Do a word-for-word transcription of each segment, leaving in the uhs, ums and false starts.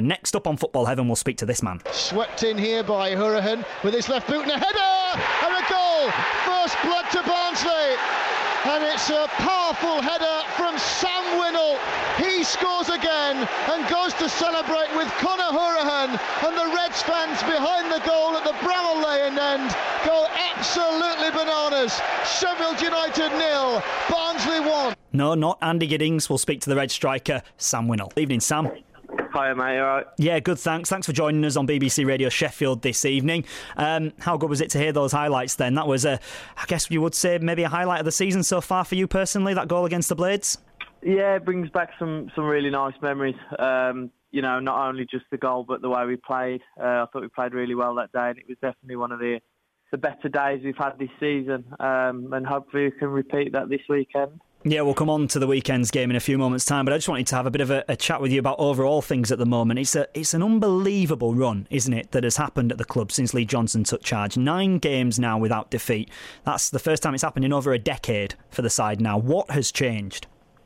Next up on Football Heaven, we'll speak to this man. Swept in here by Hourihane with his left boot and a header and a goal. First blood to Barnsley. And it's a powerful header from Sam Winnell. He scores again and goes to celebrate with Conor Hourihane, and the Reds fans behind the goal at the Bramall Lane end go absolutely bananas. Sheffield United nil, Barnsley one. No, not Andy Giddings. We'll speak to the Red striker, Sam Winnell. Evening, Sam. Hi, mate, all right? Yeah, good, thanks. Thanks for joining us on B B C Radio Sheffield this evening. Um, how good was it to hear those highlights then? That was, a, I guess you would say, maybe a highlight of the season so far for you personally, that goal against the Blades? Yeah, it brings back some, some really nice memories. Um, you know, not only just the goal, but the way we played. Uh, I thought we played really well that day, and it was definitely one of the, the better days we've had this season. Um, and hopefully we can repeat that this weekend. Yeah, we'll come on to the weekend's game in a few moments' time, but I just wanted to have a bit of a, a chat with you about overall things at the moment. It's a it's an unbelievable run, isn't it, that has happened at the club since Lee Johnson took charge. Nine games now without defeat. That's the first time it's happened in over a decade for the side now. What has changed?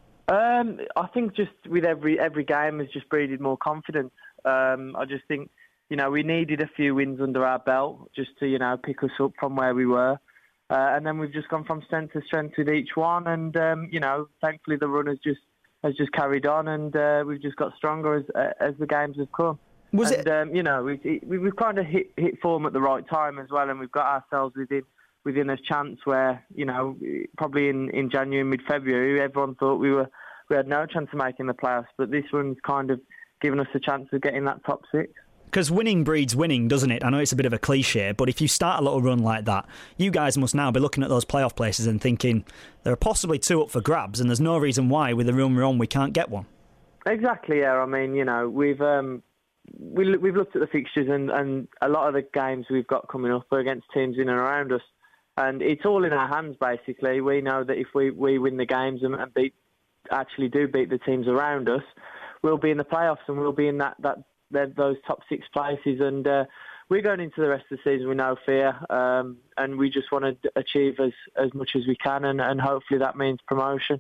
Um, I think just with every every game has just breeded more confidence. Um, I just think, you know, we needed a few wins under our belt just to, you know, pick us up from where we were. Uh, and then we've just gone from strength to strength with each one, and um, you know, thankfully the run has just has just carried on, and uh, we've just got stronger as uh, as the games have come. Was and, it? Um, you know, we've, we've kind of hit hit form at the right time as well, and we've got ourselves within within a chance where, you know, probably in, in January, mid February, everyone thought we were we had no chance of making the playoffs, but this one's kind of given us a chance of getting that top six. Because winning breeds winning, doesn't it? I know it's a bit of a cliche, but if you start a little run like that, you guys must now be looking at those playoff places and thinking there are possibly two up for grabs, and there's no reason why, with the run we're on, we can't get one. Exactly, yeah. I mean, you know, we've um, we, we've looked at the fixtures, and, and a lot of the games we've got coming up are against teams in and around us, and it's all in our hands, basically. We know that if we, we win the games and, and beat actually do beat the teams around us, we'll be in the playoffs, and we'll be in that... that those top six places, and uh, we're going into the rest of the season with no fear, um, and we just want to achieve as, as much as we can, and, and hopefully that means promotion,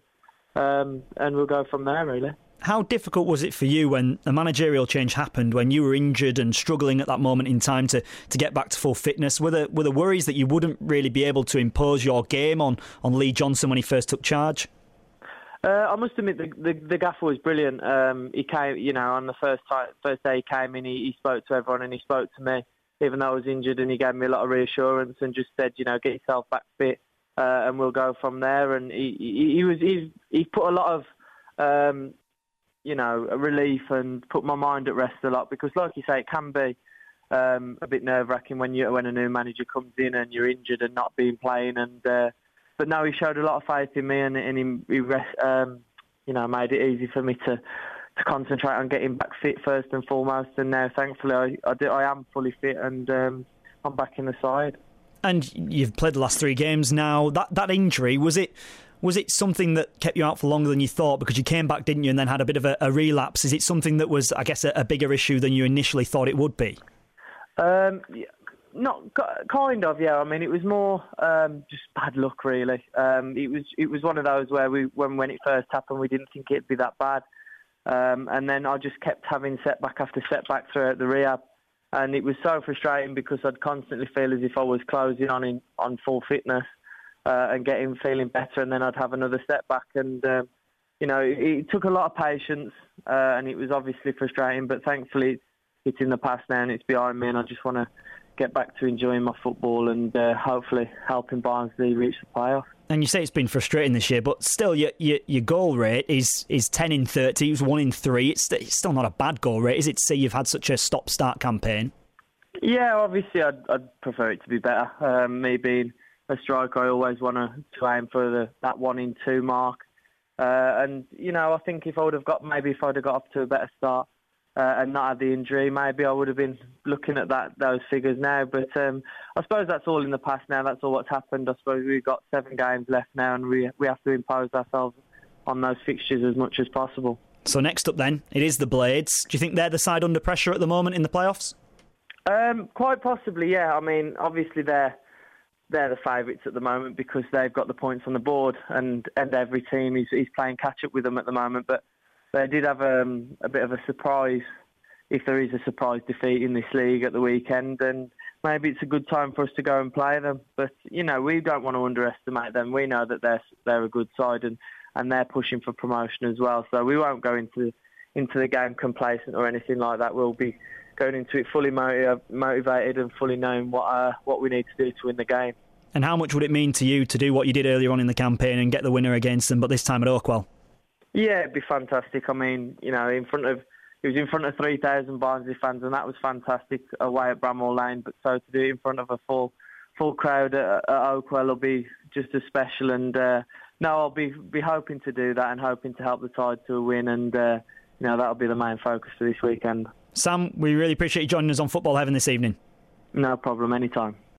um, and we'll go from there, really. How difficult was it for you when a managerial change happened, when you were injured and struggling at that moment in time to, to get back to full fitness? Were there, were there worries that you wouldn't really be able to impose your game on, on Lee Johnson when he first took charge? Uh, I must admit, the, the, the gaffer was brilliant. Um, he came, you know, on the first time, first day he came in, he, he spoke to everyone and he spoke to me, even though I was injured, and he gave me a lot of reassurance and just said, you know, get yourself back fit, uh, and we'll go from there. And he, he, he was, he, he put a lot of, um, you know, relief and put my mind at rest a lot, because, like you say, it can be um, a bit nerve-wracking when you when a new manager comes in and you're injured and not being playing, and. Uh, But no, he showed a lot of faith in me, and, and he, he rest, um, you know, made it easy for me to, to concentrate on getting back fit first and foremost. And now, thankfully, I, I, do, I am fully fit, and um, I'm back in the side. And you've played the last three games now. That that injury, was it was it something that kept you out for longer than you thought? Because you came back, didn't you, and then had a bit of a, a relapse. Is it something that was, I guess, a, a bigger issue than you initially thought it would be? Um, yeah. Not kind of, yeah. I mean, it was more um, just bad luck, really. Um, it was it was one of those where we when when it first happened, we didn't think it'd be that bad, um, and then I just kept having setback after setback throughout the rehab, and it was so frustrating because I'd constantly feel as if I was closing on in, on full fitness uh, and getting feeling better, and then I'd have another setback, and um, you know, it, it took a lot of patience, uh, and it was obviously frustrating, but thankfully it's, it's in the past now and it's behind me, and I just want to get back to enjoying my football and uh, hopefully helping Barnsley reach the playoff. And you say it's been frustrating this year, but still your your, your goal rate is, is ten in thirty, it was one in three. It's, it's still not a bad goal rate, is it, to say you've had such a stop-start campaign? Yeah, obviously I'd, I'd prefer it to be better. Um, me being a striker, I always want to aim for the, that one in two mark. Uh, and, you know, I think if I would have got, maybe if I'd have got off to a better start, Uh, and not had the injury, maybe I would have been looking at that those figures now. But um, I suppose that's all in the past now. That's all what's happened. I suppose we've got seven games left now, and we we have to impose ourselves on those fixtures as much as possible. So next up then, it is the Blades. Do you think they're the side under pressure at the moment in the playoffs? Um, quite possibly, yeah. I mean, obviously they're they're the favourites at the moment because they've got the points on the board, and, and every team is, is playing catch-up with them at the moment. But they did have um, a bit of a surprise if there is a surprise defeat in this league at the weekend, then maybe it's a good time for us to go and play them. But, you know, we don't want to underestimate them. We know that they're they're a good side and, and they're pushing for promotion as well. So we won't go into into the game complacent or anything like that. We'll be going into it fully motiv- motivated and fully knowing what uh, what we need to do to win the game. And how much would it mean to you to do what you did earlier on in the campaign and get the winner against them, but this time at Oakwell? Yeah, it'd be fantastic. I mean, you know, in front of It was in front of three thousand Barnsley fans, and that was fantastic away at Bramall Lane. But so to do it in front of a full full crowd at, at Oakwell will be just as special. And uh, no, I'll be be hoping to do that and hoping to help the side to a win. And uh, you know, that'll be the main focus for this weekend. Sam, we really appreciate you joining us on Football Heaven this evening. No problem, anytime.